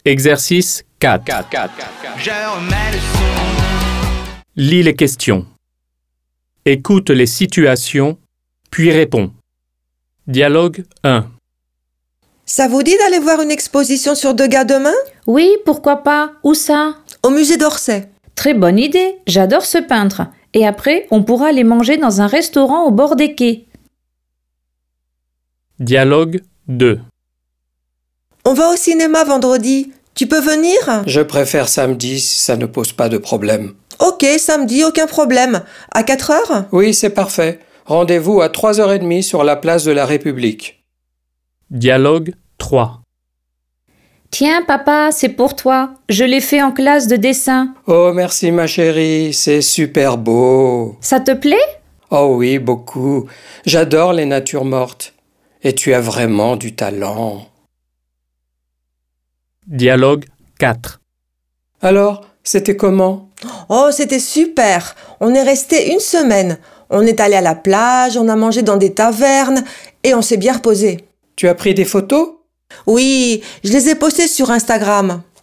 Exercice 4. Je remets le son. Lis les questions. Écoute les situations, puis réponds. Dialogue 1. Ça vous dit d'aller voir une exposition sur Degas demain? Oui, pourquoi pas? Où ça? Au musée d'Orsay. Très bonne idée, j'adore ce peintre. Et après, on pourra aller manger dans un restaurant au bord des quais. Dialogue 2. On va au cinéma vendredi. Tu peux venir? Je préfère samedi si ça ne pose pas de problème. Ok, samedi, aucun problème. À 4 heures? Oui, c'est parfait. Rendez-vous à 3h30 sur la place de la République. Dialogue 3. Tiens, papa, c'est pour toi. Je l'ai fait en classe de dessin. Oh, merci ma chérie, c'est super beau. Ça te plaît? Oh oui, beaucoup. J'adore les natures mortes. Et tu as vraiment du talent. Dialogue 4. Alors, c'était comment? Oh, c'était super. On est resté une semaine. On est allé à la plage, on a mangé dans des tavernes et on s'est bien reposé. Tu as pris des photos? Oui, je les ai postées sur Instagram.